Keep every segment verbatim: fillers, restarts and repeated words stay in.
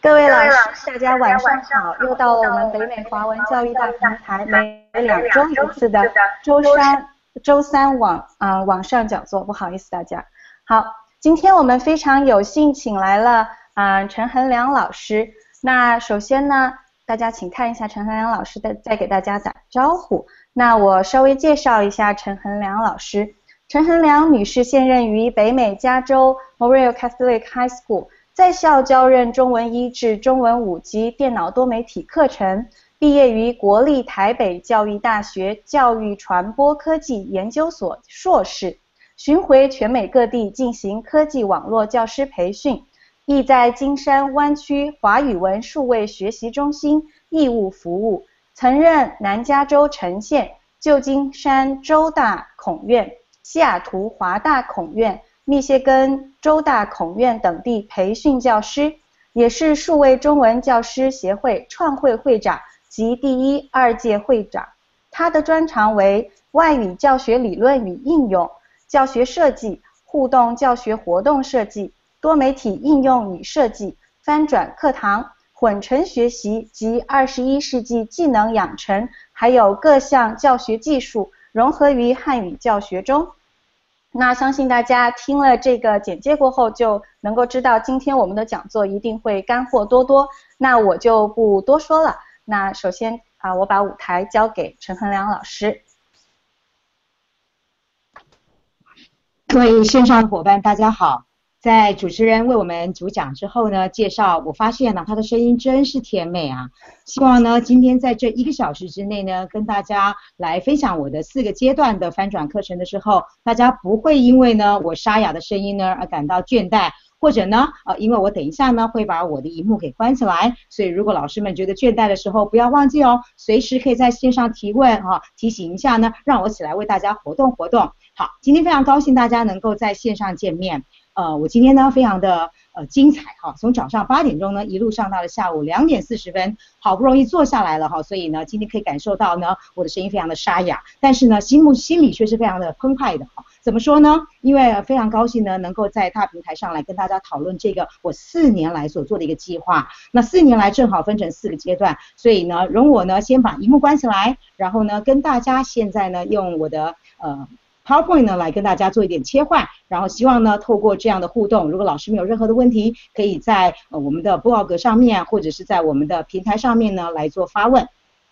各位老师，大家晚上好！又到了我们北美华文教育大平台每两周一次的周三周三网啊、呃、网上讲座，不好意思大家。好，今天我们非常有幸请来了啊、呃、陈衡良老师。那首先呢，大家请看一下陈衡良老师的，再给大家打招呼。那我稍微介绍一下陈衡良老师。陈衡良女士现任于北美加州 Mobile Catholic High School。在校教任中文一至中文五级电脑多媒体课程，毕业于国立台北教育大学教育传播科技研究所硕士，巡回全美各地进行科技网络教师培训，亦在金山湾区华语文数位学习中心义务服务，曾任南加州城县、旧金山州大孔院、西雅图华大孔院、密歇根州大孔院等地培训教师，也是数位中文教师协会创会会长及第一、二届会长。他的专长为外语教学理论与应用、教学设计、互动教学活动设计、多媒体应用与设计、翻转课堂、混成学习及二十一世纪技能养成，还有各项教学技术融合于汉语教学中。那相信大家听了这个简介过后，就能够知道今天我们的讲座一定会干货多多。那我就不多说了。那首先啊，我把舞台交给陈衡良老师。 各位线上的伙伴，大家好。在主持人为我们主讲之后呢，介绍我发现呢，他的声音真是甜美啊！希望呢，今天在这一个小时之内呢，跟大家来分享我的四个阶段的翻转课程的时候，大家不会因为呢我沙哑的声音呢而感到倦怠，或者呢，呃，因为我等一下呢会把我的荧幕给关起来，所以如果老师们觉得倦怠的时候，不要忘记哦，随时可以在线上提问哈、啊，提醒一下呢，让我起来为大家活动活动。好，今天非常高兴大家能够在线上见面。呃，我今天呢非常的呃精彩哈，从早上八点钟呢一路上到了下午两点四十分，好不容易坐下来了哈，所以呢今天可以感受到呢我的声音非常的沙哑，但是呢心目心里却是非常的澎湃的哈。怎么说呢？因为非常高兴呢能够在大平台上来跟大家讨论这个我四年来所做的一个计划。那四年来正好分成四个阶段，所以呢容我呢先把荧幕关起来，然后呢跟大家现在呢用我的呃。PowerPoint 呢来跟大家做一点切换，然后希望呢透过这样的互动，如果老师们有任何的问题，可以在呃我们的 blog 上面或者是在我们的平台上面呢来做发问。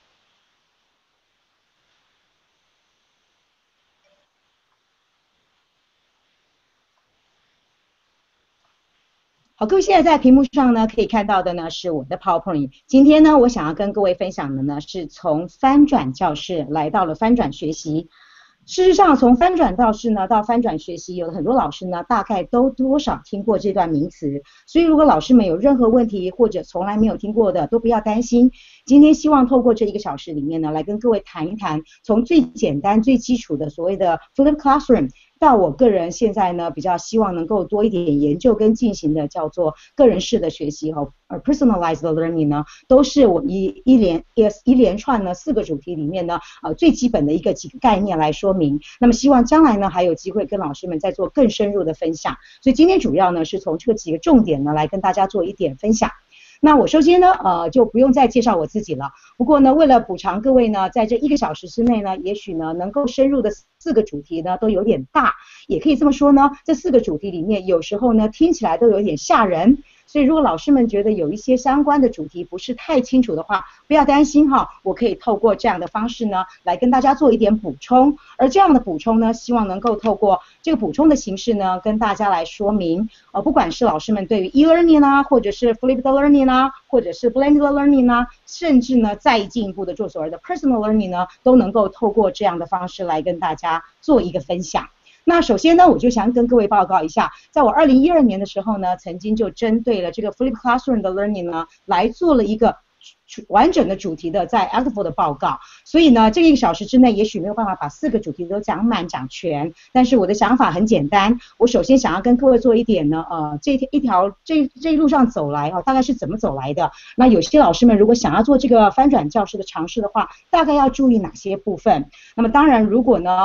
好，各位现在在屏幕上呢可以看到的呢是我的 PowerPoint。今天呢我想要跟各位分享的呢是从翻转教室来到了翻转学习。事实上，从翻转教室呢到翻转学习，有的很多老师呢大概都多少听过这段名词，所以如果老师们有任何问题或者从来没有听过的，都不要担心。今天希望透过这一个小时里面呢，来跟各位谈一谈，从最简单最基础的所谓的 Flip Classroom，到我个人现在呢比较希望能够多一点研究跟进行的叫做个人式的学习和呃 personalized learning 呢，都是我一一连一一连串呢四个主题里面呢呃最基本的一个几个概念来说明。那么希望将来呢还有机会跟老师们再做更深入的分享。所以今天主要呢是从这个几个重点呢来跟大家做一点分享。那我首先呢，呃，就不用再介绍我自己了。不过呢，为了补偿各位呢，在这一个小时之内呢，也许呢能够深入的四个主题呢都有点大，也可以这么说呢，这四个主题里面有时候呢听起来都有点吓人。所以如果老师们觉得有一些相关的主题不是太清楚的话，不要担心哈，我可以透过这样的方式呢来跟大家做一点补充。而这样的补充呢，希望能够透过这个补充的形式呢跟大家来说明，呃，不管是老师们对于 e-learning 啊，或者是 flipped learning 啊，或者是 blended learning 啊，甚至呢再进一步的做所谓的 personal learning 呢，都能够透过这样的方式来跟大家做一个分享。那首先呢，我就想跟各位报告一下，在我二零一二年的时候呢，曾经就针对了这个 Flip Classroom 的 Learning 呢，来做了一个完整的主题的在 Actful 的报告。所以呢，这一个小时之内也许没有办法把四个主题都讲满讲全，但是我的想法很简单，我首先想要跟各位做一点呢，呃，这一条这这一路上走来啊，大概是怎么走来的。那有些老师们如果想要做这个翻转教室的尝试的话，大概要注意哪些部分？那么当然，如果呢，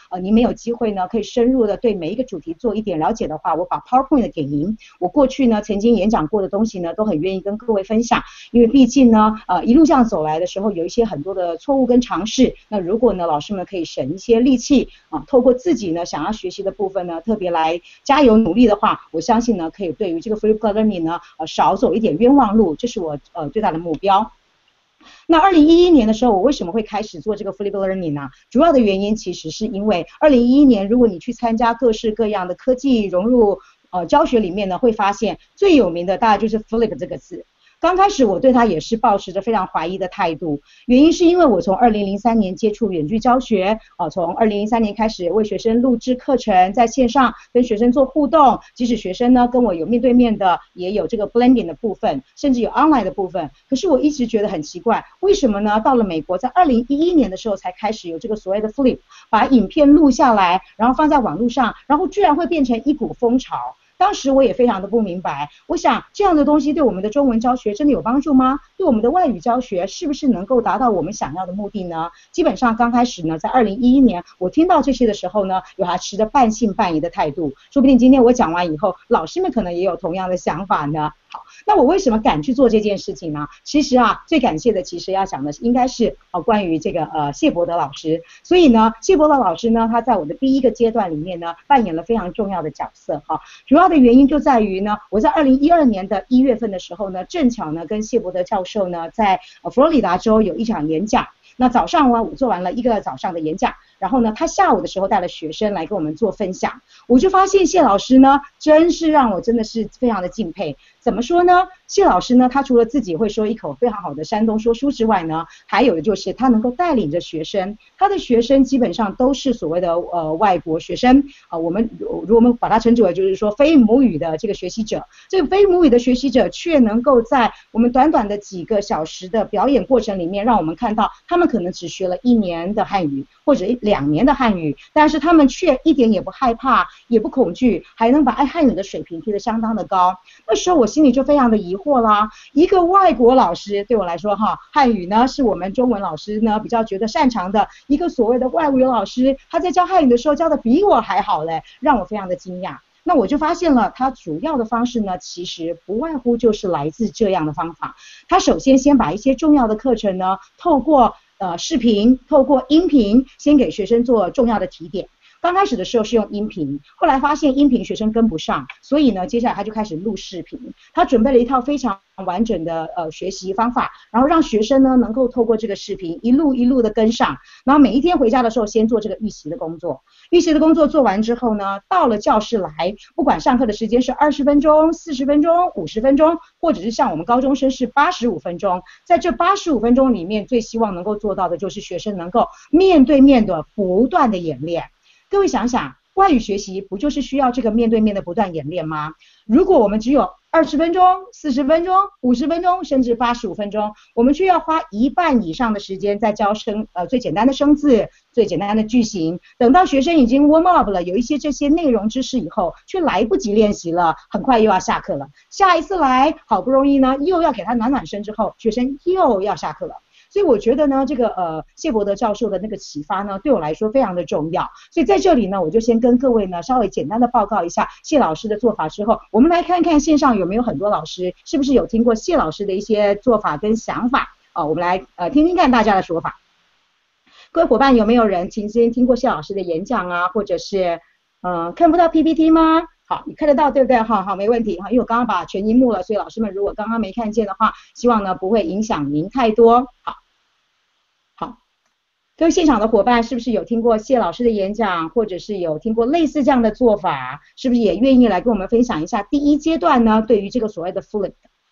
呃，您没有机会呢，可以深入的对每一个主题做一点了解的话，我把 PowerPoint 给您。我过去呢曾经演讲过的东西呢，都很愿意跟各位分享，因为毕竟呢，呃，一路这样走来的时候，有一些很多的错误跟尝试。那如果呢，老师们可以省一些力气啊，透过自己呢想要学习的部分呢，特别来加油努力的话，我相信呢，可以对于这个 Flip Learning 呢，呃，少走一点冤枉路，这是我呃最大的目标。那二零一一年的时候，我为什么会开始做这个 Flip Learning 呢？主要的原因其实是因为二零一一年，如果你去参加各式各样的科技融入呃教学里面呢，会发现最有名的大概就是 Flip 这个字。刚开始我对它也是抱持着非常怀疑的态度，原因是因为我从二零零三年接触远距教学，呃，从二零零三年开始为学生录制课程，在线上跟学生做互动，即使学生呢跟我有面对面的，也有这个 blending 的部分，甚至有 online 的部分。可是我一直觉得很奇怪，为什么呢？到了美国，在二零一一年的时候才开始有这个所谓的 flip， 把影片录下来，然后放在网络上，然后居然会变成一股风潮。当时我也非常的不明白，我想这样的东西对我们的中文教学真的有帮助吗？对我们的外语教学是不是能够达到我们想要的目的呢？基本上刚开始呢，在二零一一年我听到这些的时候呢，有还持着半信半疑的态度，说不定今天我讲完以后，老师们可能也有同样的想法呢。好，那我为什么敢去做这件事情呢？其实啊，最感谢的其实要讲的应该是呃关于这个呃谢伯德老师。所以呢，谢伯德老师呢，他在我的第一个阶段里面呢，扮演了非常重要的角色哈。主要的原因就在于呢，我在二零一二年的一月份的时候呢，正巧呢跟谢伯德教授呢在呃佛罗里达州有一场演讲。那早上呢，我做完了一个早上的演讲，然后呢，他下午的时候带了学生来跟我们做分享，我就发现谢老师呢，真是让我真的是非常的敬佩。怎么说呢？谢老师呢，他除了自己会说一口非常好的山东说书之外呢，还有的就是他能够带领着学生，他的学生基本上都是所谓的呃外国学生啊、呃，我们如果我们把它称之为就是说非母语的这个学习者，这个非母语的学习者却能够在我们短短的几个小时的表演过程里面，让我们看到他们可能只学了一年的汉语或者两年的汉语，但是他们却一点也不害怕，也不恐惧，还能把爱汉语的水平提得相当的高。那时候我心里就非常的疑惑啦，一个外国老师对我来说哈，汉语呢是我们中文老师呢比较觉得擅长的，一个所谓的外语老师，他在教汉语的时候教的比我还好嘞，让我非常的惊讶。那我就发现了，他主要的方式呢，其实不外乎就是来自这样的方法。他首先先把一些重要的课程呢，透过呃视频，透过音频，先给学生做重要的提点。刚开始的时候是用音频，后来发现音频学生跟不上，所以呢，接下来他就开始录视频。他准备了一套非常完整的呃学习方法，然后让学生呢能够透过这个视频一路一路的跟上，然后每一天回家的时候先做这个预习的工作。预习的工作做完之后呢，到了教室来，不管上课的时间是二十分钟、四十分钟、五十分钟，或者是像我们高中生是八十五分钟，在这八十五分钟里面，最希望能够做到的就是学生能够面对面的不断的演练。各位想想，外语学习不就是需要这个面对面的不断演练吗？如果我们只有二十分钟、四十分钟、五十分钟，甚至八十五分钟，我们却要花一半以上的时间在教生呃最简单的生字、最简单的句型。等到学生已经 warm up 了，有一些这些内容知识以后，却来不及练习了，很快又要下课了。下一次来，好不容易呢，又要给他暖暖身之后，学生又要下课了。所以我觉得呢，这个呃谢伯德教授的那个启发呢，对我来说非常的重要。所以在这里呢，我就先跟各位呢稍微简单的报告一下谢老师的做法之后，我们来看看线上有没有很多老师是不是有听过谢老师的一些做法跟想法啊、呃？我们来呃听听看大家的说法。各位伙伴有没有人曾经听过谢老师的演讲啊，或者是呃看不到 P P T 吗？好，你看得到对不对？好好，没问题哈，因为我刚刚把全荧幕了，所以老师们如果刚刚没看见的话，希望呢不会影响您太多。好，好，各位现场的伙伴是不是有听过谢老师的演讲，或者是有听过类似这样的做法？是不是也愿意来跟我们分享一下第一阶段呢？对于这个所谓的 flip，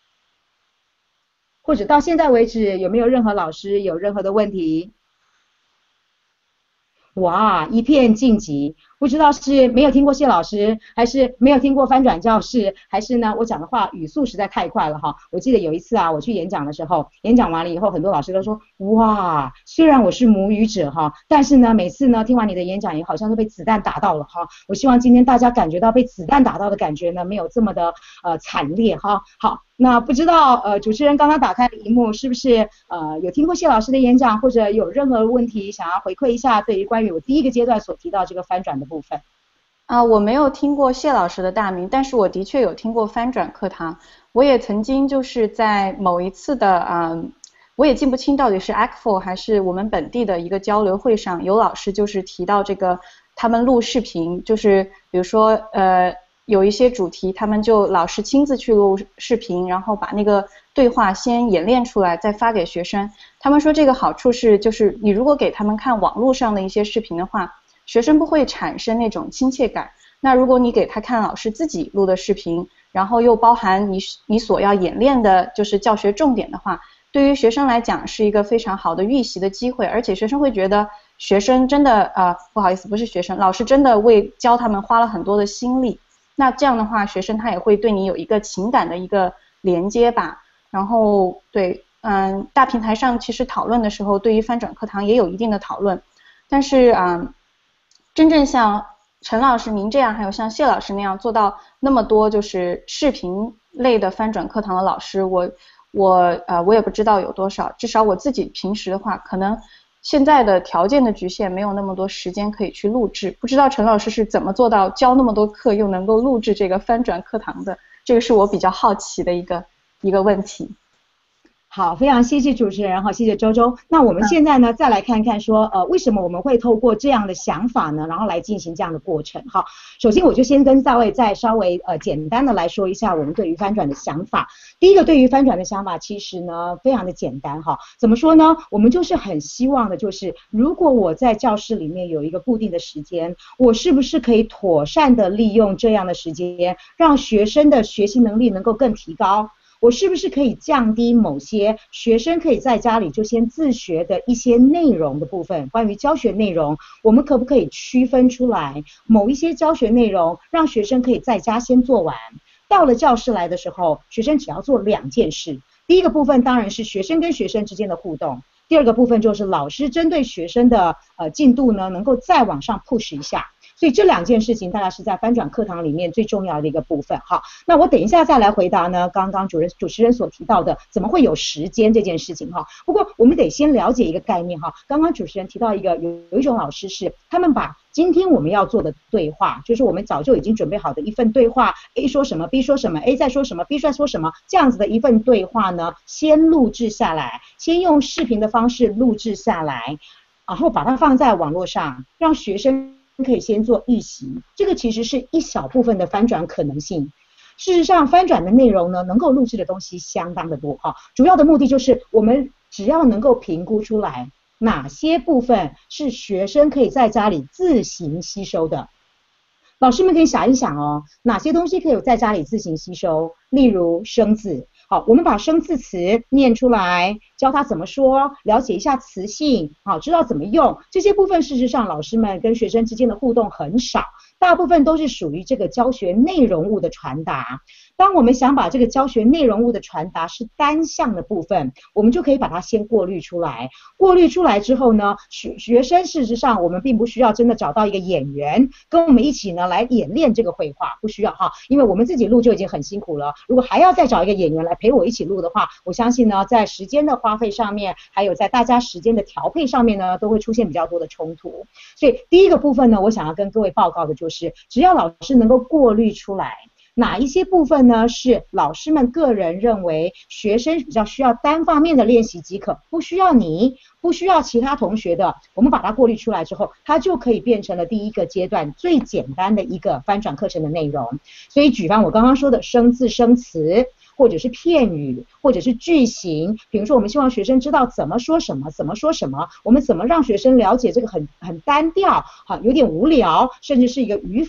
或者到现在为止有没有任何老师有任何的问题？哇，一片晋级， 不知道是没有听过谢老师，还是没有听过翻转教室，还是呢我讲的话语速实在太快了哈。我记得有一次啊，我去演讲的时候，演讲完了以后，很多老师都说，哇，虽然我是母语者哈，但是呢每次呢听完你的演讲也好像都被子弹打到了哈。我希望今天大家感觉到被子弹打到的感觉呢，没有这么的呃惨烈哈。好，那不知道呃主持人刚刚打开荧幕是不是呃有听过谢老师的演讲，或者有任何问题想要回馈一下，对于关于我第一个阶段所提到这个翻转的部分。 啊，我没有听过谢老师的大名，但是我的确有听过翻转课堂。我也曾经就是在某一次的嗯，我也记不清到底是 A C F O 还是我们本地的一个交流会上，有老师就是提到这个他们录视频，就是比如说呃有一些主题，他们就老师亲自去录视频，然后把那个对话先演练出来，再发给学生。他们说这个好处是，就是你如果给他们看网络上的一些视频的话，学生不会产生那种亲切感。那如果你给他看老师自己录的视频，然后又包含你你所要演练的就是教学重点的话，对于学生来讲是一个非常好的预习的机会，而且学生会觉得学生真的呃不好意思不是学生，老师真的为教他们花了很多的心力。那这样的话，学生他也会对你有一个情感的一个连接吧。然后对，嗯，大平台上其实讨论的时候，对于翻转课堂也有一定的讨论，但是嗯。真正像陈老师您这样，还有像谢老师那样做到那么多就是视频类的翻转课堂的老师，我我呃我也不知道有多少，至少我自己平时的话，可能现在的条件的局限，没有那么多时间可以去录制。不知道陈老师是怎么做到教那么多课又能够录制这个翻转课堂的？这个是我比较好奇的一个一个问题。 好，非常谢谢主持人哈，谢谢周周。那我们现在呢，再来看看说，呃，为什么我们会透过这样的想法呢，然后来进行这样的过程？哈，首先我就先跟大卫再稍微呃简单的来说一下我们对于翻转的想法。第一个，对于翻转的想法，其实呢非常的简单哈。怎么说呢？我们就是很希望的，就是如果我在教室里面有一个固定的时间，我是不是可以妥善的利用这样的时间，让学生的学习能力能够更提高？我是不是可以降低某些学生可以在家里就先自学的一些内容的部分？关于教学内容，我们可不可以区分出来某一些教学内容，让学生可以在家先做完，到了教室来的时候，学生只要做两件事。第一个部分当然是学生跟学生之间的互动，第二个部分就是老师针对学生的呃进度呢，能够再往上 push 一下。所以这两件事情大概是在翻转课堂里面最重要的一个部分。好，那我等一下再来回答呢刚刚主任主持人所提到的怎么会有时间这件事情哈。不过我们得先了解一个概念哈。刚刚主持人提到一个有有一种老师是他们把今天我们要做的对话，就是我们早就已经准备好的一份对话 ，A 说什么 ，B 说什么 ，A 在说什么 ，B 在说什么，这样子的一份对话呢，先录制下来，先用视频的方式录制下来，然后把它放在网络上，让学生可以先做预习，这个其实是一小部分的翻转可能性。事实上，翻转的内容呢，能够录制的东西相当的多哈。主要的目的就是我们只要能够评估出来哪些部分是学生可以在家里自行吸收的。老师们可以想一想哦，哪些东西可以在家里自行吸收？例如生字。好，我们把生字词念出来，教他怎么说，了解一下词性，好，知道怎么用。这些部分事实上老师们跟学生之间的互动很少，大部分都是属于这个教学内容物的传达。当我们想把这个教学内容物的传达是单向的部分，我们就可以把它先过滤出来。过滤出来之后呢，学学生事实上我们并不需要真的找到一个演员跟我们一起呢来演练这个绘画，不需要哈，因为我们自己录就已经很辛苦了。如果还要再找一个演员来陪我一起录的话，我相信呢，在时间的花费上面，还有在大家时间的调配上面呢，都会出现比较多的冲突。所以第一个部分呢，我想要跟各位报告的就是，只要老师能够过滤出来哪一些部分呢是老师们个人认为学生比较需要单方面的练习即可，不需要你，不需要其他同学的，我们把它过滤出来之后，它就可以变成了第一个阶段最简单的一个翻转课程的内容。所以举凡我刚刚说的生字生词，或者是片语，或者是句型，比如说我们希望学生知道怎么说什么，怎么说什么，我们怎么让学生了解这个很很单调，好有点无聊，甚至是一个语法。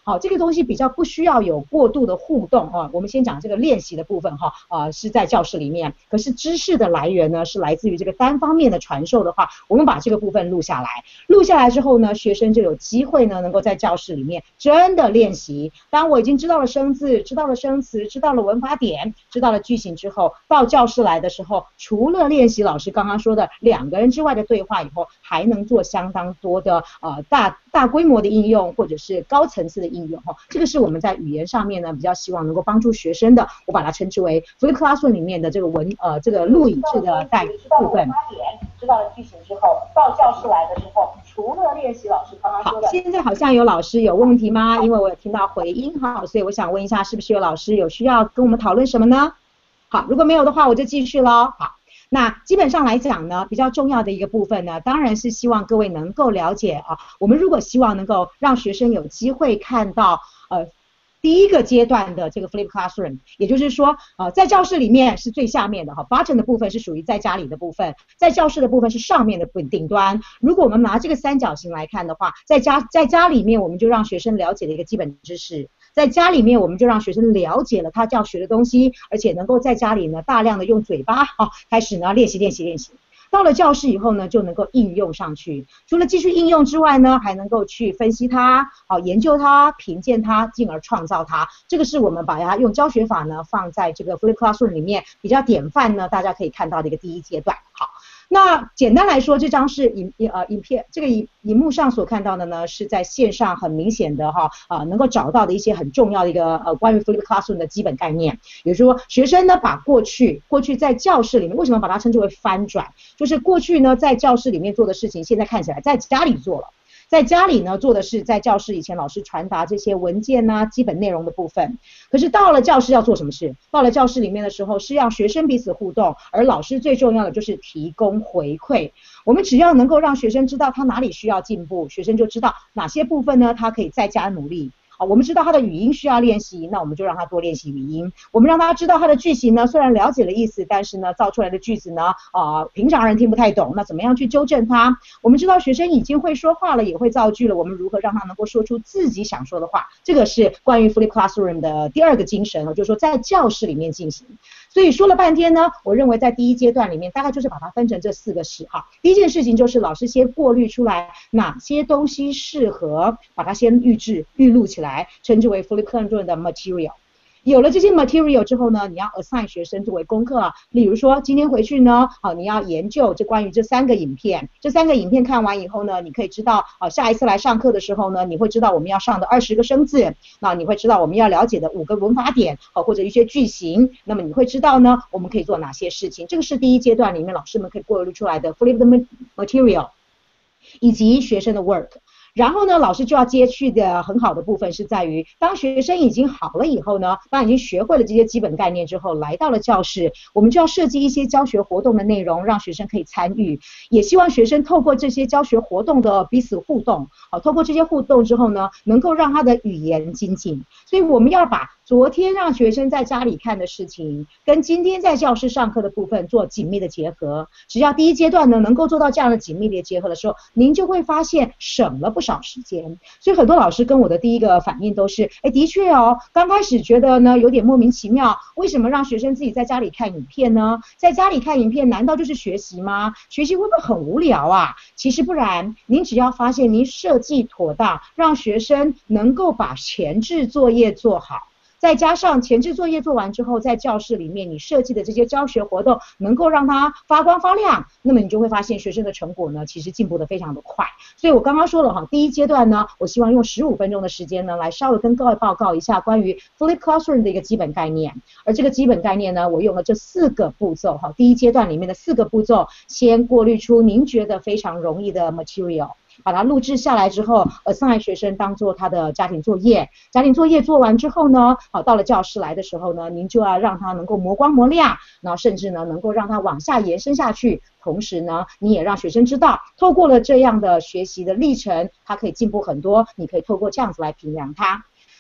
好，这个东西比较不需要有过度的互动哈。我们先讲这个练习的部分哈，呃是在教室里面，可是知识的来源呢是来自于这个单方面的传授的话，我们把这个部分录下来，录下来之后呢，学生就有机会呢能够在教室里面真的练习。当我已经知道了生字，知道了生词，知道了文法典，知道了句型之后，到教室来的时候，除了练习老师刚刚说的两个人之外的对话以后，还能做相当多的呃大大规模的应用，或者是高层次的应用哈。这个是我们在语言上面呢比较希望能够帮助学生的，我把它称之为 Flip Classroom 里面的这个文呃这个录影式的带部分。知道了句型之后，到教室来的时候，除了练习老师刚刚说的。好，现在好像有老师有问题吗？因为我有听到回音哈，所以我想问一下，是不是有老师有需要跟我们讨论什么呢？好，如果没有的话，我就继续咯。好。那基本上来讲呢，比较重要的一个部分呢，当然是希望各位能够了解啊，我们如果希望能够让学生有机会看到呃第一个阶段的这个 Flip Classroom， 也就是说呃在教室里面是最下面的哈 ，bottom 的部分是属于在家里的部分，在教室的部分是上面的顶端。如果我们拿这个三角形来看的话，在家在家里面我们就让学生了解了一个基本知识。在家里面我们就让学生了解了他教学的东西，而且能够在家里呢大量的用嘴巴啊开始呢练习练习练习。到了教室以后呢，就能够应用上去。除了继续应用之外呢，还能够去分析它，好研究它，评鉴它，进而创造它。这个是我们把它用教学法呢放在这个 Flip Classroom 里面比较典范呢，大家可以看到的一个第一阶段。好。那简单来说，这张是影呃影片，这个荧荧幕上所看到的呢，是在线上很明显的哈啊、呃、能够找到的一些很重要的一个呃关于 Flip Classroom 的基本概念。也就是说，学生呢把过去过去在教室里面，为什么把它称之为翻转？就是过去呢在教室里面做的事情，现在看起来在家里做了。在家里呢做的是在教室以前老师传达这些文件啊基本内容的部分，可是到了教室要做什么事？到了教室里面的时候是让学生彼此互动，而老师最重要的就是提供回馈。我们只要能够让学生知道他哪里需要进步，学生就知道哪些部分呢他可以再加努力。好，我们知道他的语音需要练习，那我们就让他多练习语音。我们让他知道他的句型呢，虽然了解了意思，但是呢，造出来的句子呢，啊、呃，平常人听不太懂，那怎么样去纠正他？我们知道学生已经会说话了，也会造句了，我们如何让他能够说出自己想说的话？这个是关于 Flip Classroom 的第二个精神，就是说在教室里面进行。所以说了半天呢，我认为在第一阶段里面，大概就是把它分成这四个事哈。第一件事情就是老师先过滤出来哪些东西适合，把它先预制、预录起来，称之为 Flip Classroom 的 material。有了这些 material 之后呢，你要 assign 学生作为功课啊，例如说今天回去呢，好，你要研究这关于这三个影片，这三个影片看完以后呢，你可以知道，啊，下一次来上课的时候呢，你会知道我们要上的二十个生字，那你会知道我们要了解的五个文法典，好，或者一些句型，那么你会知道呢，我们可以做哪些事情，这个是第一阶段里面老师们可以过滤出来的 flip the material， 以及学生的 work。然后呢，老师就要接续的很好的部分是在于，当学生已经好了以后呢，当已经学会了这些基本概念之后，来到了教室，我们就要设计一些教学活动的内容，让学生可以参与，也希望学生透过这些教学活动的彼此互动，好，透过这些互动之后呢，能够让他的语言精进。所以我们要把昨天让学生在家里看的事情，跟今天在教室上课的部分做紧密的结合。只要第一阶段呢能够做到这样的紧密的结合的时候，您就会发现省了不少时间。所以很多老师跟我的第一个反应都是，哎，的确哦，刚开始觉得呢有点莫名其妙，为什么让学生自己在家里看影片呢？在家里看影片难道就是学习吗？学习会不会很无聊啊？其实不然，您只要发现您设计妥当，让学生能够把前置作业做好。再加上前置作业做完之后，在教室里面你设计的这些教学活动能够让它发光发亮，那么你就会发现学生的成果呢其实进步的非常的快。所以我刚刚说了哈，第一阶段呢，我希望用十五分钟的时间呢来稍微跟各位报告一下关于 Flip Classroom 的一个基本概念。而这个基本概念呢，我用了这四个步骤哈，第一阶段里面的四个步骤，先过滤出您觉得非常容易的 material，把它录制下来之后 assign 学生当做他的家庭作业，家庭作业做完之后呢，好，到了教室来的时候呢，您就要让他能够磨光磨亮，然后甚至呢能够让他往下延伸下去，同时呢你也让学生知道，透过了这样的学习的历程，他可以进步很多，你可以透过这样子来评量他。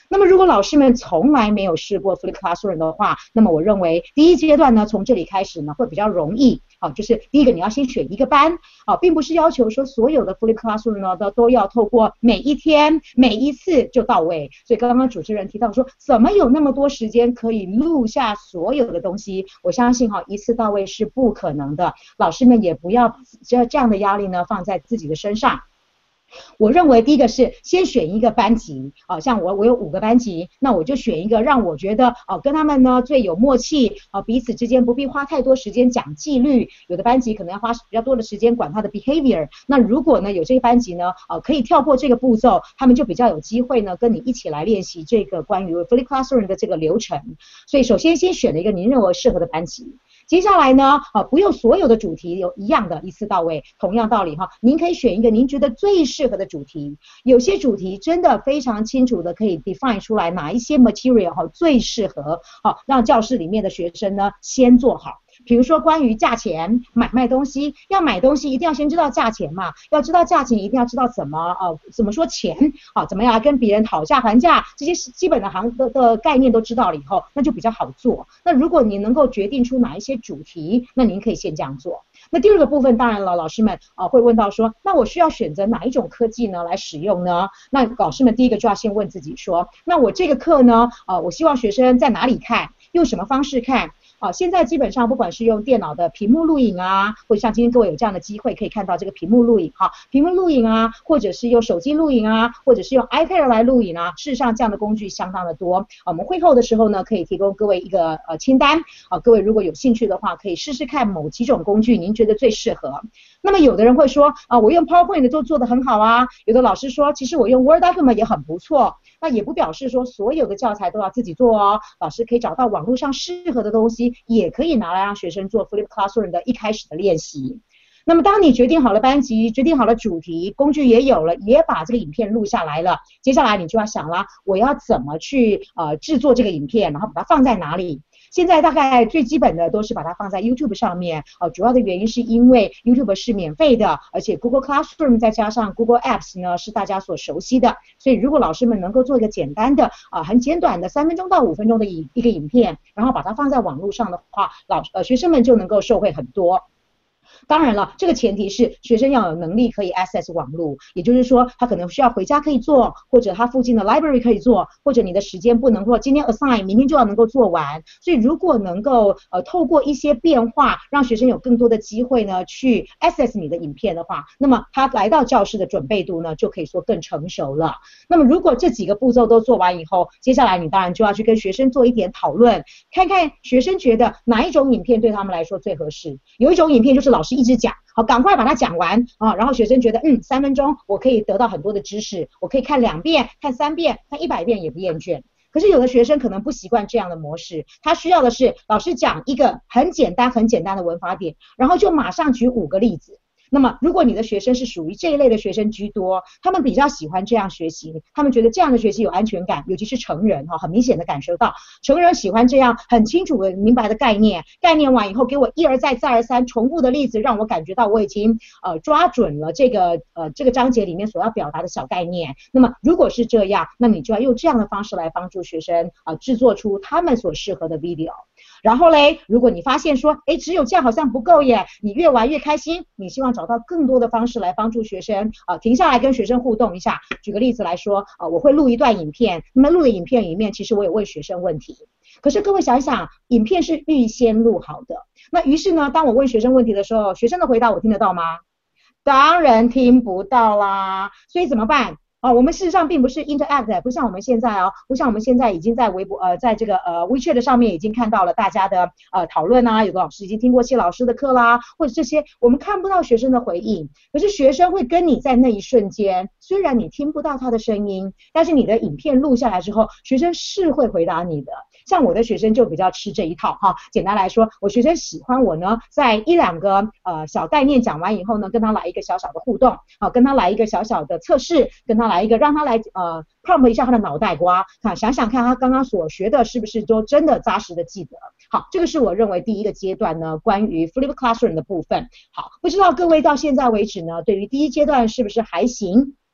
那么如果老师们从来没有试过 Flip Classroom 的话，那么我认为第一阶段呢，从这里开始呢会比较容易。好，就是第一个你要先选一个班，好，并不是要求说所有的 Flip Classroom 呢都都要透过每一天每一次就到位。所以刚刚主持人提到说，怎么有那么多时间可以录下所有的东西？我相信哈，一次到位是不可能的。老师们也不要这这样的压力呢放在自己的身上。我认为第一个是先选一个班级，啊，像我我有五个班级，那我就选一个让我觉得哦、啊、跟他们呢最有默契，啊彼此之间不必花太多时间讲纪律，有的班级可能要花比较多的时间管他的 behavior， 那如果呢有这个班级呢，啊可以跳过这个步骤，他们就比较有机会呢跟你一起来练习这个关于 Flip Classroom 的这个流程。所以首先先选了一个您认为适合的班级。接下来呢，啊，不用所有的主题有一样的一次到位，同样道理哈，您可以选一个您觉得最适合的主题。有些主题真的非常清楚的可以 define 出来哪一些 material 哈最适合，好让教室里面的学生呢先做好。比如说关于价钱，买卖东西，要买东西一定要先知道价钱嘛，要知道价钱一定要知道怎么呃怎么说钱，啊怎么样跟别人讨价还价，这些基本的行的的概念都知道了以后，那就比较好做。那如果你能够决定出哪一些主题，那您可以先这样做。那第二个部分当然了，老师们啊会问到说，那我需要选择哪一种科技呢来使用呢？那老师们第一个就要先问自己说，那我这个课呢，啊我希望学生在哪里看，用什么方式看？啊，现在基本上不管是用电脑的屏幕录影啊，或者像今天各位有这样的机会可以看到这个屏幕录影哈，屏幕录影啊，或者是用手机录影啊，或者是用 iPad 来录影啊，事实上这样的工具相当的多。啊、我们会后的时候呢，可以提供各位一个呃清单啊，各位如果有兴趣的话，可以试试看某几种工具您觉得最适合。那么有的人会说啊，我用 PowerPoint 都做得很好啊，有的老师说其实我用 Word document 也很不错。那也不表示说所有的教材都要自己做哦，老师可以找到网络上适合的东西，也可以拿来让学生做 Flip Classroom 的一开始的练习。那么当你决定好了班级，决定好了主题，工具也有了，也把这个影片录下来了，接下来你就要想了，我要怎么去呃制作这个影片，然后把它放在哪里？现在大概最基本的都是把它放在 YouTube 上面，呃，主要的原因是因为 YouTube 是免费的，而且 Google Classroom 再加上 Google Apps 呢是大家所熟悉的，所以如果老师们能够做一个简单的啊、呃、很简短的三分钟到五分钟的一一个影片，然后把它放在网络上的话，老呃学生们就能够受惠很多。当然了，这个前提是学生要有能力可以 access 网络，也就是说他可能需要回家可以做，或者他附近的 library 可以做，或者你的时间不能说今天 assign 明天就要能够做完。所以如果能够呃透过一些变化，让学生有更多的机会呢去 access 你的影片的话，那么他来到教室的准备度呢就可以说更成熟了。那么如果这几个步骤都做完以后，接下来你当然就要去跟学生做一点讨论，看看学生觉得哪一种影片对他们来说最合适。有一种影片就是老师一直讲，好，赶快把它讲完啊，然后学生觉得嗯三分钟我可以得到很多的知识，我可以看两遍看三遍看一百遍也不厌倦。可是有的学生可能不习惯这样的模式，他需要的是老师讲一个很简单很简单的文法点，然后就马上举五个例子。那么如果你的学生是属于这一类的学生居多，他们比较喜欢这样学习，他们觉得这样的学习有安全感，尤其是成人哈，很明显的感受到成人喜欢这样很清楚的明白的概念，概念完以后给我一而再再而三重复的例子，让我感觉到我已经呃抓准了这个呃这个章节里面所要表达的小概念。那么如果是这样，那你就要用这样的方式来帮助学生啊、呃、制作出他们所适合的 video。然后嘞，如果你发现说，哎，只有这样好像不够耶，你越玩越开心，你希望找到更多的方式来帮助学生啊、呃，停下来跟学生互动一下。举个例子来说，啊、呃，我会录一段影片，那么录的影片里面，其实我有问学生问题。可是各位想一想，影片是预先录好的，那于是呢，当我问学生问题的时候，学生的回答我听得到吗？当然听不到啦，所以怎么办？哦，我们事实上并不是 interact， 不像我们现在哦，不像我们现在已经在微博呃，在这个呃 WeChat 上面已经看到了大家的呃讨论啊，有的老师已经听过谢老师的课啦，或者这些我们看不到学生的回应，可是学生会跟你在那一瞬间，虽然你听不到他的声音，但是你的影片录下来之后，学生是会回答你的。像我的学生就比较吃这一套哈，简单来说，我学生喜欢我呢，在一两个呃小概念讲完以后呢，跟他来一个小小的互动，好，跟他来一个小小的测试，跟他来一个让他来呃 prompt 一下他的脑袋瓜，看想想看他刚刚所学的是不是都真的扎实的记得。好，这个是我认为第一个阶段呢，关于 Flip Classroom 的部分。好，不知道各位到现在为止呢，对于第一阶段是不是还行？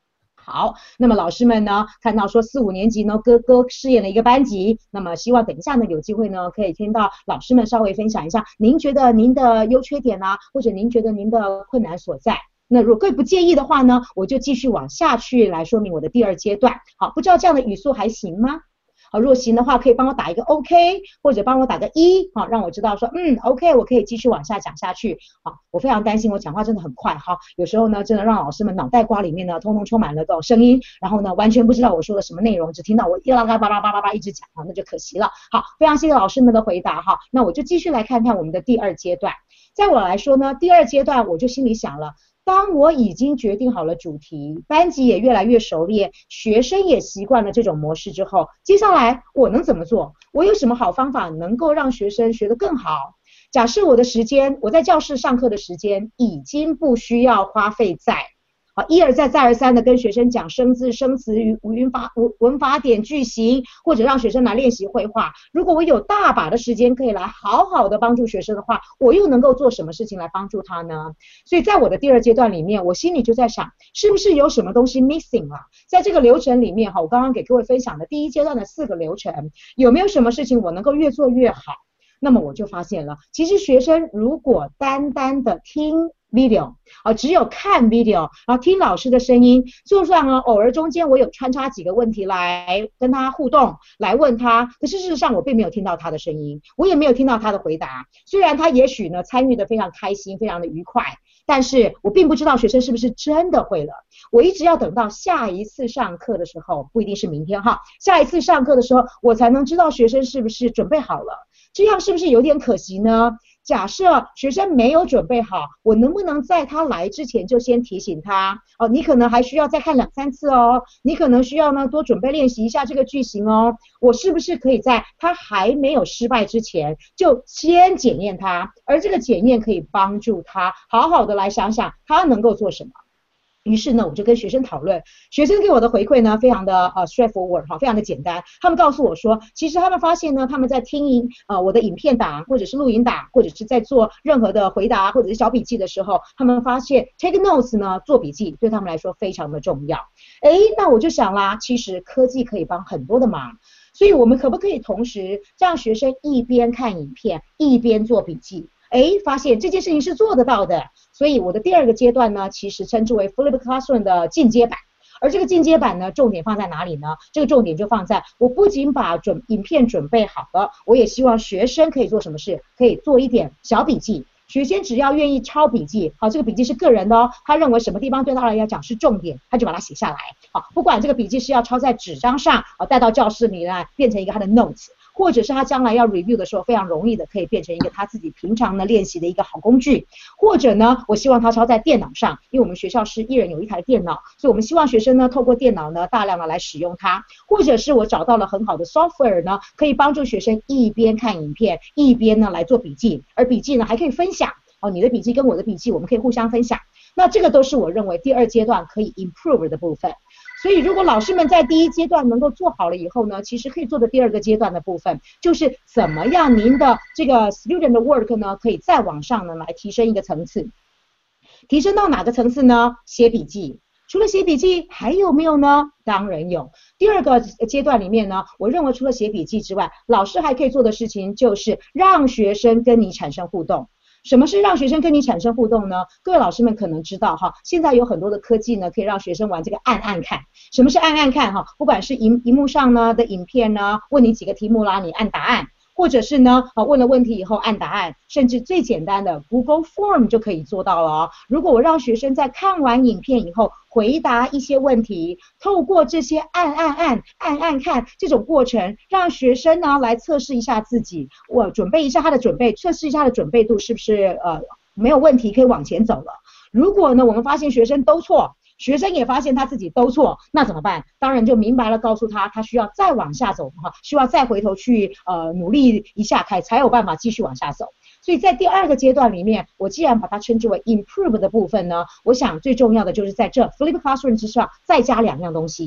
好，那么老师们呢看到说四五年级呢各各试验了一个班级，那么希望等一下呢有机会呢可以听到老师们稍微分享一下您觉得您的优缺点啊，或者您觉得您的困难所在。那如果各位不介意的话呢，我就继续往下去来说明我的第二阶段。好，不知道这样的语速还行吗？好，如果行的话，可以帮我打一个 OK， 或者帮我打个一，好，让我知道说，嗯 ，OK， 我可以继续往下讲下去。好，我非常担心我讲话真的很快哈，有时候呢，真的让老师们脑袋瓜里面呢，通通充满了这种声音，然后呢，完全不知道我说的什么内容，只听到我啦啦叭叭叭叭叭一直讲啊，那就可惜了。好，非常谢谢老师们的回答哈，那我就继续来看看我们的第二阶段。在我来说呢，第二阶段我就心里想了。当我已经决定好了主题，班级也越来越熟练，学生也习惯了这种模式之后，接下来我能怎么做？我有什么好方法能够让学生学得更好？假设我的时间，我在教室上课的时间已经不需要花费在啊，一而再再而三的跟学生讲生字、生词、语文法、文文法典、句型，或者让学生来练习绘画。如果我有大把的时间可以来好好的帮助学生的话，我又能够做什么事情来帮助他呢？所以在我的第二阶段里面，我心里就在想，是不是有什么东西 missing 了？在这个流程里面哈，我刚刚给各位分享的第一阶段的四个流程，有没有什么事情我能够越做越好？那么我就发现了，其实学生如果单单的听video 啊，只有看 video， 然后听老师的声音，就算呢偶尔中间我有穿插几个问题来跟他互动，来问他，可是事实上我并没有听到他的声音，我也没有听到他的回答。虽然他也许呢参与的非常开心，非常的愉快，但是我并不知道学生是不是真的会了。我一直要等到下一次上课的时候，不一定是明天哈，下一次上课的时候，我才能知道学生是不是准备好了。这样是不是有点可惜呢？假设学生没有准备好，我能不能在他来之前就先提醒他哦，你可能还需要再看两三次哦，你可能需要呢多准备练习一下这个句型哦。我是不是可以在他还没有失败之前就先检验他，而这个检验可以帮助他好好的来想想他能够做什么。于是呢，我就跟学生讨论，学生给我的回馈呢，非常的呃 straightforward 哈，非常的简单。他们告诉我说，其实他们发现呢，他们在听影呃我的影片档，或者是录影档，或者是在做任何的回答或者是小笔记的时候，他们发现 take notes 呢，做笔记对他们来说非常的重要。诶，那我就想啦，其实科技可以帮很多的忙。所以我们可不可以同时让学生一边看影片，一边做笔记？诶，发现这件事情是做得到的。所以我的第二个阶段呢，其实称之为 Flip Classroom 的进阶版。而这个进阶版呢，重点放在哪里呢？这个重点就放在我不仅把准影片准备好了，我也希望学生可以做什么事，可以做一点小笔记。学生只要愿意抄笔记，好，这个笔记是个人的哦，他认为什么地方对他来讲是重点，他就把它写下来。好，不管这个笔记是要抄在纸张上，啊，带到教室里来变成一个他的 notes。或者是他将来要 review 的时候非常容易的可以变成一个他自己平常呢练习的一个好工具，或者呢我希望他抄在电脑上，因为我们学校是一人有一台电脑，所以我们希望学生呢透过电脑呢大量的来使用它，或者是我找到了很好的 software 呢可以帮助学生一边看影片一边呢来做笔记，而笔记呢还可以分享哦，你的笔记跟我的笔记我们可以互相分享，那这个都是我认为第二阶段可以 improve 的部分。所以如果老师们在第一阶段能够做好了以后呢，其实可以做的第二个阶段的部分，就是怎么样您的这个 student 的 work 呢，可以再往上呢来提升一个层次。提升到哪个层次呢？写笔记。除了写笔记还有没有呢？当然有。第二个阶段里面呢，我认为除了写笔记之外，老师还可以做的事情就是让学生跟你产生互动。什么是让学生跟你产生互动呢？各位老师们可能知道哈，现在有很多的科技呢，可以让学生玩这个按按看。什么是按按看哈？不管是荧荧幕上呢的影片呢，问你几个题目啦，你按答案，或者是呢，啊问了问题以后按答案，甚至最简单的 Google Form 就可以做到了哦。如果我让学生在看完影片以后回答一些问题，透过这些按按按按按看这种过程，让学生呢来测试一下自己，我准备一下他的准备，测试一下他的准备度是不是呃没有问题，可以往前走了。如果呢我们发现学生都错，学生也发现他自己都错，那怎么办？当然就明白了告诉他，他需要再往下走哈，需要再回头去呃努力一下才才有办法继续往下走。所以在第二个阶段里面，我既然把它称之为 improve 的部分呢，我想最重要的就是在这 flip classroom 之上再加两样东西。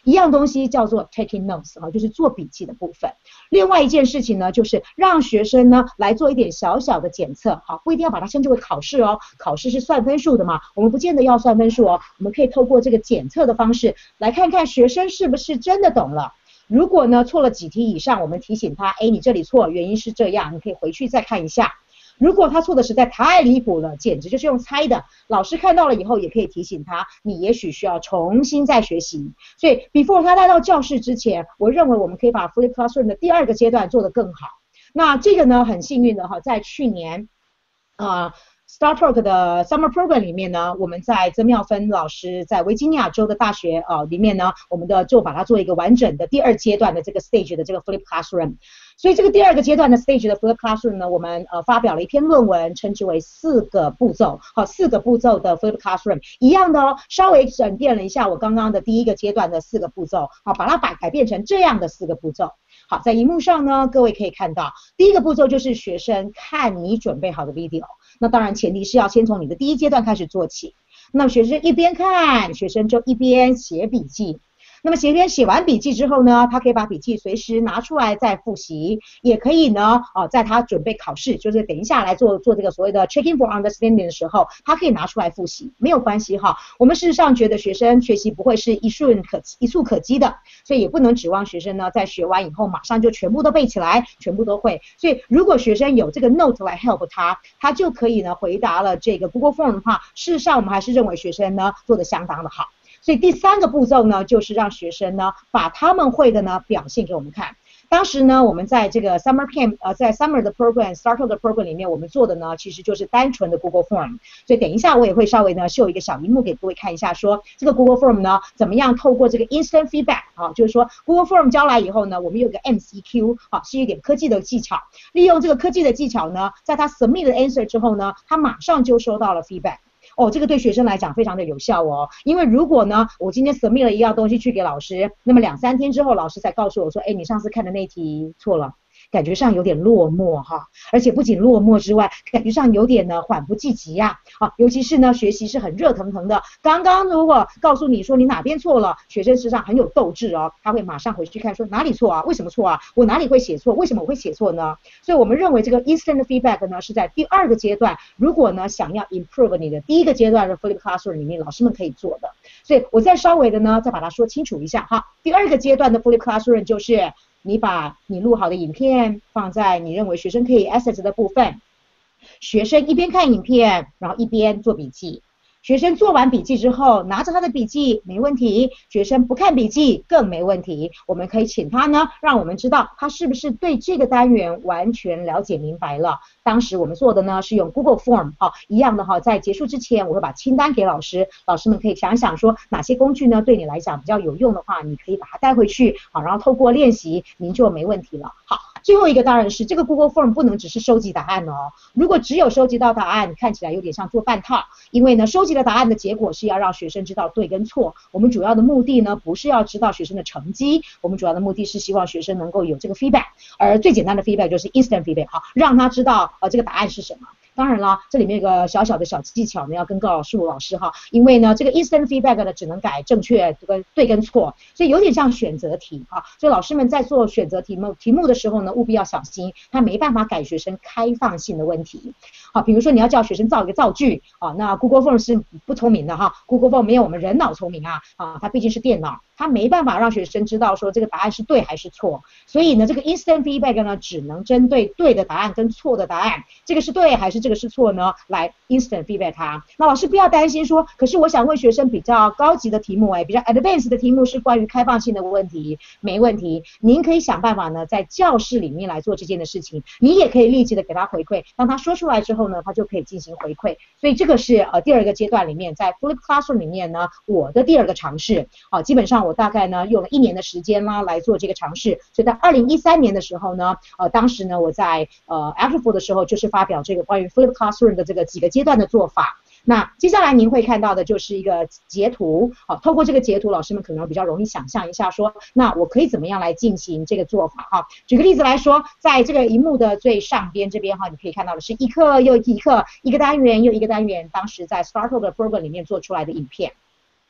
一样东西叫做 taking notes 啊，就是做笔记的部分。另外一件事情呢，就是让学生呢来做一点小小的检测，好，不一定要把它称之为考试哦，考试是算分数的嘛，我们不见得要算分数哦，我们可以透过这个检测的方式来看看学生是不是真的懂了。如果呢错了几题以上，我们提醒他，哎，你这里错，原因是这样，你可以回去再看一下。如果他错的实在太离谱了，简直就是用猜的，老师看到了以后也可以提醒他，你也许需要重新再学习。所以 before 他带到教室之前，我认为我们可以把 Flip Classroom 的第二个阶段做得更好。那这个呢，很幸运的哈，在去年啊、呃StarTalk 的 Summer Program 里面呢，我们在曾妙芬老师在维吉尼亚州的大学啊、呃、里面呢，我们的就把它做一个完整的第二阶段的这个 stage 的这个 Flip Classroom。所以这个第二个阶段的 stage 的 Flip Classroom 呢，我们呃发表了一篇论文，称之为四个步骤，好，四个步骤的 Flip Classroom 一样的哦，稍微转变了一下我刚刚的第一个阶段的四个步骤，好，把它改改变成这样的四个步骤。好，在荧幕上呢，各位可以看到，第一个步骤就是学生看你准备好的 video。那当然前提是要先从你的第一阶段开始做起。那么学生一边看，学生就一边写笔记。那么学生写完笔记之后呢，他可以把笔记随时拿出来再复习，也可以呢，哦，在他准备考试，就是等一下来做做这个所谓的 checking for understanding 的时候，他可以拿出来复习，没有关系哈。我们事实上觉得学生学习不会是一瞬可一触可及的，所以也不能指望学生呢在学完以后马上就全部都背起来，全部都会。所以如果学生有这个 note 来 help 他，他就可以呢回答了这个 Google Form 的话，事实上我们还是认为学生呢做得相当的好。所以第三个步骤呢，就是让学生呢把他们会的呢表现给我们看。当时呢，我们在这个 Summer Camp 呃，在 Summer 的 Program、Startup 的 Program 里面，我们做的呢其实就是单纯的 Google Form。所以等一下我也会稍微呢秀一个小荧幕给各位看一下，说这个 Google Form 呢怎么样透过这个 Instant Feedback 啊，就是说 Google Form 交来以后呢，我们有个 M C Q 啊，是一点科技的技巧。利用这个科技的技巧呢，在他 Submit 的 Answer 之后呢，他马上就收到了 Feedback。哦，这个对学生来讲非常的有效哦，因为如果呢，我今天 submit 了一样东西去给老师，那么两三天之后，老师才告诉我说，哎，你上次看的那题错了。感觉上有点落寞哈，而且不仅落寞之外，感觉上有点呢缓不济急呀、啊，啊，尤其是呢学习是很热腾腾的。刚刚如果告诉你说你哪边错了，学生实际上很有斗志哦，他会马上回去看说哪里错啊，为什么错啊，我哪里会写错，为什么我会写错呢？所以我们认为这个 instant feedback 呢是在第二个阶段，如果呢想要 improve 你的第一个阶段的 Flip Classroom 里面，老师们可以做的。所以我再稍微的呢再把它说清楚一下哈，第二个阶段的 Flip Classroom 就是你把你录好的影片放在你认为学生可以 access 的部分，学生一边看影片，然后一边做笔记。学生做完笔记之后，拿着他的笔记没问题，学生不看笔记更没问题。我们可以请他呢，让我们知道他是不是对这个单元完全了解明白了。当时我们做的呢是用 Google Form 哈、哦，一样的哈，在结束之前我会把清单给老师，老师们可以想想说哪些工具呢对你来讲比较有用的话，你可以把它带回去，好，然后透过练习您就没问题了。好，最后一个当然是这个 Google Form 不能只是收集答案哦，如果只有收集到答案，看起来有点像做半套，因为呢收集的答案的结果是要让学生知道对跟错，我们主要的目的呢不是要知道学生的成绩，我们主要的目的是希望学生能够有这个 feedback， 而最简单的 feedback 就是 instant feedback 哈，让他知道呃这个答案是什么。当然了，这里面有个小小的小技巧呢，要跟告诉老师哈，因为呢这个 instant feedback 呢只能改正确跟对跟错，所以有点像选择题哈，所以老师们在做选择题目题目的时候呢，务必要小心，他没办法改学生开放性的问题。好，比如说你要叫学生造一个造句啊，那 Google Form 是不聪明的哈 ，Google Form 没有我们人脑聪明啊，啊，它毕竟是电脑，它没办法让学生知道说这个答案是对还是错，所以呢这个 instant feedback 呢只能针对对的答案跟错的答案，这个是对还是这个是错呢，来 instant feedback 它。那老师不要担心说，可是我想问学生比较高级的题目，哎，比较 advanced 的题目是关于开放性的问题，没问题，您可以想办法呢在教室里面来做这件的事情，你也可以立即的给他回馈，当他说出来之后呢，他就可以进行回馈。所以这个是呃第二个阶段里面，在 Flip Classroom 里面呢，我的第二个尝试，啊，基本上我大概呢用了一年的时间啦来做这个尝试，所以在二零一三年的时候呢，呃，当时呢我在呃 Afterful 的时候就是发表这个关于 Flip Classroom 的这个几个阶段的做法。那接下来您会看到的就是一个截图，好，透过这个截图，老师们可能比较容易想象一下说，那我可以怎么样来进行这个做法哈？举个例子来说，在这个荧幕的最上边这边哈，你可以看到的是一课又一课，一个单元又一个单元，当时在 Startup 的 Program 里面做出来的影片。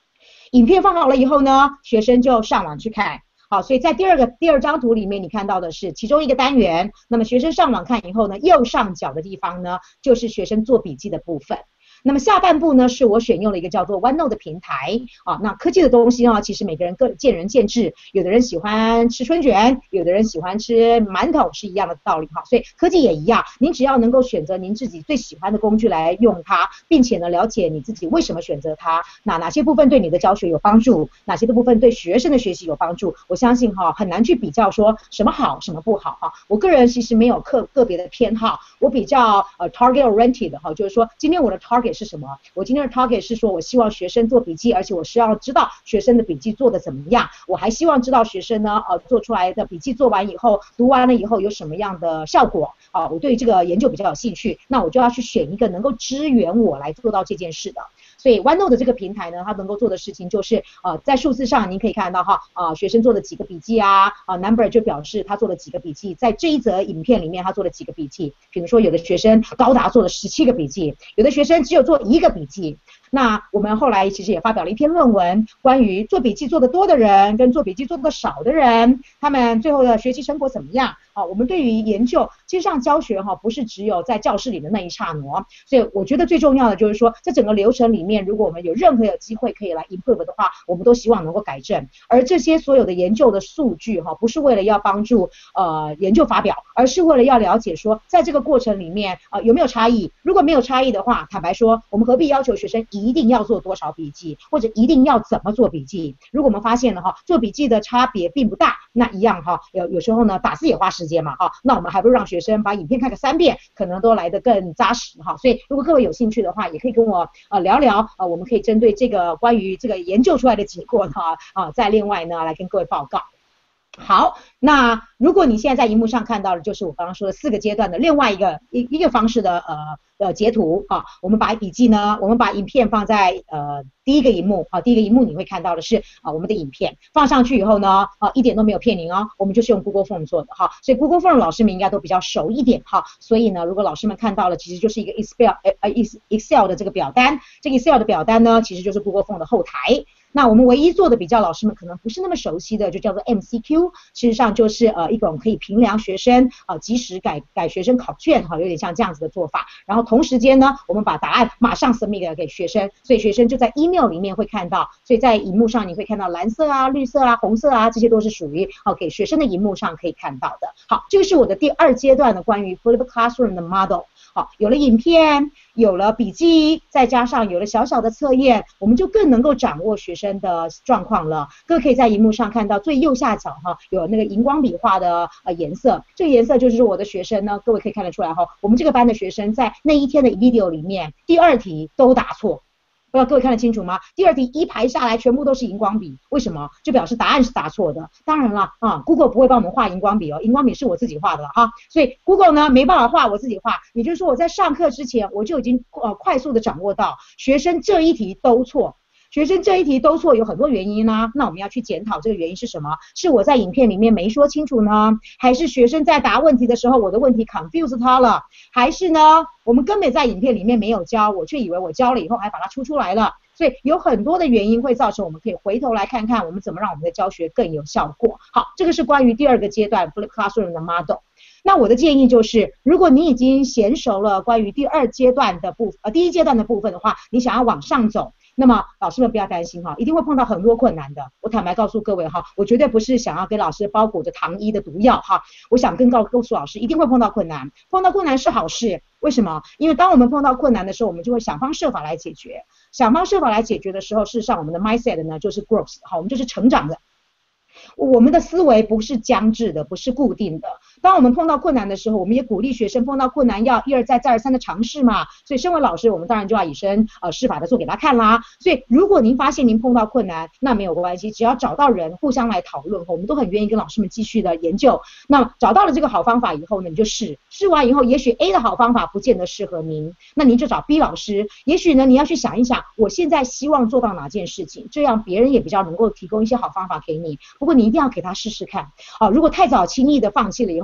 影片放好了以后呢，学生就上网去看。好，所以在第二个第二张图里面，你看到的是其中一个单元。那么学生上网看以后呢，右上角的地方呢，就是学生做笔记的部分。那么下半部呢，是我选用了一个叫做 OneNote 的平台啊。那科技的东西呢，其实每个人各见仁见智，有的人喜欢吃春卷，有的人喜欢吃馒头，是一样的道理哈。所以科技也一样，您只要能够选择您自己最喜欢的工具来用它，并且呢了解你自己为什么选择它，那哪些部分对你的教学有帮助，哪些的部分对学生的学习有帮助，我相信哈很难去比较说什么好什么不好哈。我个人其实没有个个别的偏好，我比较呃 target oriented 哈，就是说今天我的 target是什么？我今天的 target 是说我希望学生做笔记，而且我是要知道学生的笔记做的怎么样，我还希望知道学生呢呃做出来的笔记做完以后，读完了以后有什么样的效果啊，我对这个研究比较有兴趣，那我就要去选一个能够支援我来做到这件事的。所以 OneNote 这个平台呢，它能够做的事情就是呃在数字上您可以看到哈啊、呃、学生做了几个笔记啊啊 number 就表示他做了几个笔记，在这一则影片里面他做了几个笔记，比如说有的学生高达做了十七个笔记，有的学生只有做一个笔记。那我们后来其实也发表了一篇论文，关于做笔记做得多的人跟做笔记做得少的人，他们最后的学习成果怎么样啊？我们对于研究其实上教学哈不是只有在教室里的那一刹那，所以我觉得最重要的就是说在整个流程里面，如果我们有任何有机会可以来 improve 的话，我们都希望能够改正。而这些所有的研究的数据哈，不是为了要帮助呃研究发表，而是为了要了解说在这个过程里面呃有没有差异。如果没有差异的话，坦白说我们何必要求学生一定要做多少笔记，或者一定要怎么做笔记？如果我们发现了哈做笔记的差别并不大，那一样哈有有时候呢打字也花时间嘛哈，那我们还不如让学生把影片看个三遍，可能都来得更扎实哈。所以如果各位有兴趣的话，也可以跟我呃聊聊呃我们可以针对这个关于这个研究出来的结果呢啊再另外呢来跟各位报告。好，那如果你现在在荧幕上看到的就是我刚刚说的四个阶段的另外一个一一个方式的呃呃截图啊，我们把笔记呢，我们把影片放在呃第一个荧幕啊，第一个荧幕你会看到的是啊我们的影片放上去以后呢啊一点都没有骗您哦，我们就是用 Google Form 做的哈，所以 Google Form 老师们应该都比较熟一点哈，所以呢如果老师们看到了，其实就是一个 Excel 呃 Excel 的这个表单，这个 Excel 的表单呢其实就是 Google Form 的后台。那我们唯一做的比较老师们可能不是那么熟悉的就叫做 M C Q， 事实上就是呃一种可以评量学生啊、呃、及时改改学生考卷哈，有点像这样子的做法。然后同时间呢，我们把答案马上 submit 给学生，所以学生就在 email 里面会看到，所以在荧幕上你会看到蓝色啊、绿色啊、红色啊，这些都是属于啊给学生的荧幕上可以看到的。好，这个是我的第二阶段的关于 Flip Classroom 的 model。好，有了影片，有了笔记，再加上有了小小的测验，我们就更能够掌握学生的状况了。各位可以在荧幕上看到最右下角哈，有那个荧光笔画的呃颜色，这个颜色就是我的学生呢，各位可以看得出来哈，我们这个班的学生在那一天的 video 里面，第二题都答错。不知道各位看得清楚吗？第二题一排下来全部都是荧光笔，为什么？就表示答案是答错的。当然了啊 ，Google 不会帮我们画荧光笔哦，荧光笔是我自己画的哈，所以 Google 呢没办法画，我自己画。也就是说我在上课之前我就已经呃快速的掌握到学生这一题都错。学生这一题都错有很多原因呢、啊，那我们要去检讨这个原因是什么？是我在影片里面没说清楚呢，还是学生在答问题的时候我的问题 confuse 他了，还是呢我们根本在影片里面没有教，我却以为我教了以后还把它出出来了。所以有很多的原因会造成我们可以回头来看看我们怎么让我们的教学更有效果。好，这个是关于第二个阶段 Flip Classroom 的 model。那我的建议就是，如果你已经娴熟了关于第二阶段的部呃第一阶段的部分的话，你想要往上走，那么老师们不要担心哈，一定会碰到很多困难的。我坦白告诉各位哈，我绝对不是想要给老师包裹着糖衣的毒药哈，我想跟告告诉老师，一定会碰到困难，碰到困难是好事。为什么？因为当我们碰到困难的时候，我们就会想方设法来解决。想方设法来解决的时候，事实上我们的 mindset 呢就是 growth， 好，我们就是成长的。我们的思维不是僵滞的，不是固定的。当我们碰到困难的时候，我们也鼓励学生碰到困难要一而再再而三的尝试嘛。所以身为老师，我们当然就要以身呃试法的做给他看啦。所以如果您发现您碰到困难，那没有关系，只要找到人互相来讨论，我们都很愿意跟老师们继续的研究。那找到了这个好方法以后呢，你就试，试完以后，也许 A 的好方法不见得适合您，那您就找 B 老师。也许呢，你要去想一想，我现在希望做到哪件事情，这样别人也比较能够提供一些好方法给你。不过你一定要给他试试看啊！如果太早轻易的放弃了以后，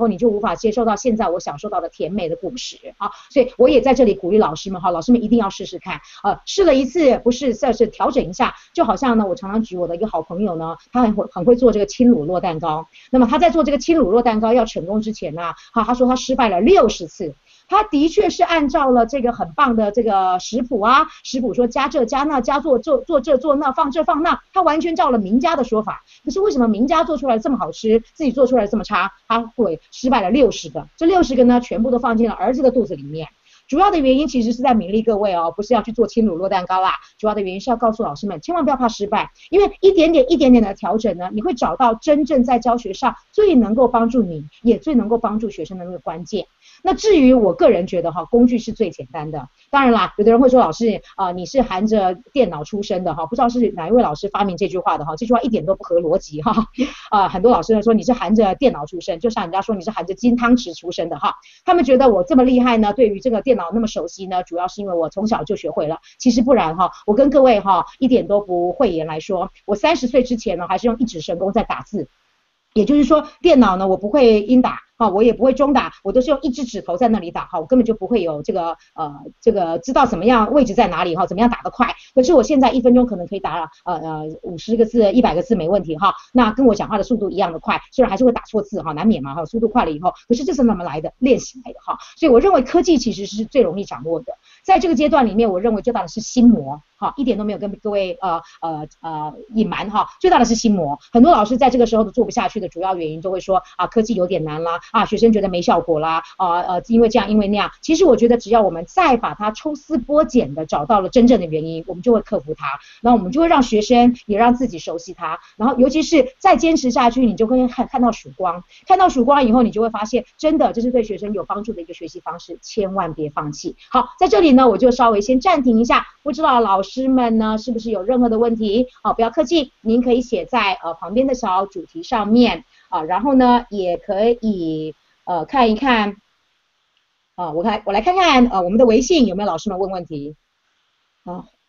后，你就无法接受到现在我享受到的甜美的果实啊。所以我也在这里鼓励老师们哈，老师们一定要试试看，呃，试了一次不是，再是调整一下，就好像呢，我常常举我的一个好朋友呢，他很会很会做这个轻乳酪蛋糕。那么他在做这个轻乳酪蛋糕要成功之前呢，哈，他说他失败了六十次。他的确是按照了这个很棒的这个食谱啊，食谱说加这加那加做做做这做那放这放那，他完全照了名家的说法。可是为什么名家做出来这么好吃，自己做出来这么差？他会失败了六十个，这六十个呢，全部都放进了儿子的肚子里面。主要的原因其实是在勉励各位哦，不是要去做轻乳酪蛋糕啦，主要的原因是要告诉老师们，千万不要怕失败，因为一点点一点点的调整呢，你会找到真正在教学上最能够帮助你，也最能够帮助学生的那个关键。那至于我个人觉得哈，工具是最简单的。当然啦，有的人会说老师啊、呃，你是含着电脑出身的哈，不知道是哪一位老师发明这句话的哈，这句话一点都不合逻辑哈。啊、呃，很多老师呢说你是含着电脑出身，就像人家说你是含着金汤匙出身的哈。他们觉得我这么厉害呢，对于这个电脑那么熟悉呢，主要是因为我从小就学会了。其实不然哈，我跟各位哈一点都不讳言来说，我三十岁之前呢还是用一指神功在打字。也就是说，电脑呢，我不会英打，哈，我也不会中打，我都是用一只指头在那里打，哈，我根本就不会有这个呃这个知道怎么样位置在哪里，哈，怎么样打得快。可是我现在一分钟可能可以打呃呃五十个字、一百个字没问题，哈，那跟我讲话的速度一样的快，虽然还是会打错字，哈，难免嘛，哈，速度快了以后，可是这是怎么来的？练习来的，哈。所以我认为科技其实是最容易掌握的，在这个阶段里面，我认为最大的是心魔。好，一点都没有跟各位呃呃呃隐瞒哈，最大的是心魔。很多老师在这个时候都做不下去的主要原因，都会说啊科技有点难啦，啊学生觉得没效果啦，啊呃因为这样因为那样。其实我觉得只要我们再把它抽丝剥茧的找到了真正的原因，我们就会克服它，然后我们就会让学生也让自己熟悉它，然后尤其是再坚持下去，你就会看看到曙光，看到曙光以后，你就会发现真的这是对学生有帮助的一个学习方式，千万别放弃。好，在这里呢，我就稍微先暂停一下，不知道老师们呢是不是有任何的问题？好，不要客气，您可以写在呃旁边的小主题上面啊，然后呢也可以呃看一看啊，我看我来看看呃我们的微信有没有老师们问问题啊，